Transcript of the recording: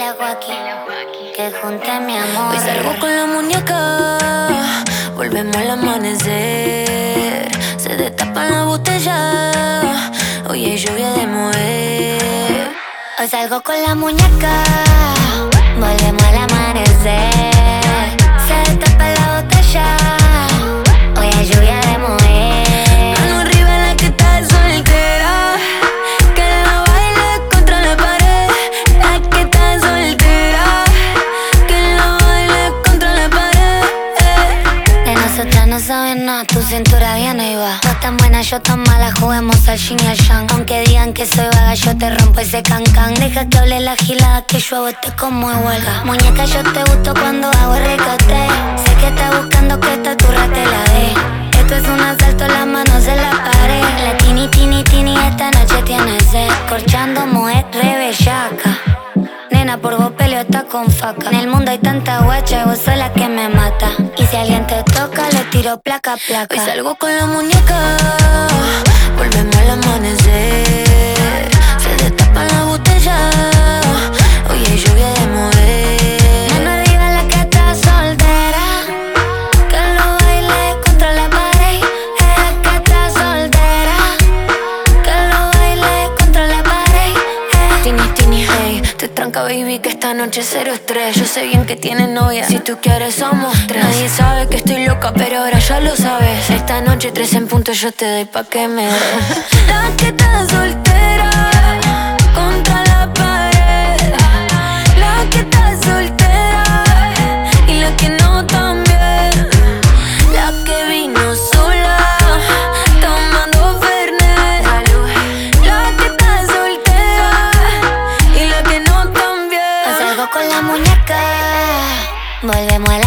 Dile a Joaquín que junte mi amor. Hoy salgo con la muñeca, volvemos al amanecer. Se destapan la botella, hoy hay lluvia de mover. Hoy salgo con la muñeca, volvemos al amanecer. Se destapa la botella, hoy hay lluvia de mover. Mano arriba la que está soltera, que la baile contra la pared. La que está soltera, que la baile contra la pared. De nosotras no saben nada, tu cintura viene y va. Vos tan buena, yo tan mala, juguemos al yin y al yang. Aunque digan que soy vaga, yo te rompo ese cancan. Deja que hable la gilada, que yo hago este como de huelga. Muñeca, yo te gusto cuando hago el ricote. Sé que estás buscando que esta turra te la dé. Esto es un asalto, las manos en la pared. La tini, tini, tini, esta noche tiene sed. Corchando, mujer, re bellaca. Nena, por vos peleo está con faca. En el mundo hay tanta guacha y vos sos la que me mata. Y si alguien te toca, le tiro placa, placa. Hoy salgo con la muñeca, volvemos al amanecer. Se destapa la botella, hoy hay lluvia de mover. Mano arriba la que está soltera, que lo baile contra la pared. La que está soltera, que lo baile contra la pared. Tini, tini, hey, te tranca baby que esta noche cero estrés. Yo sé bien que tienes novia, si tú quieres somos tres. Nadie sabe que estoy loca, pero ahora ya lo sabes. Esta noche 3 en punto yo te doy pa' que me des. La que está soltera, contra la pared. La que está soltera, y la que no también. La que vino sola, tomando Fernet. La que está soltera, y la que no también. Hoy salgo con la muñeca, volvemos a la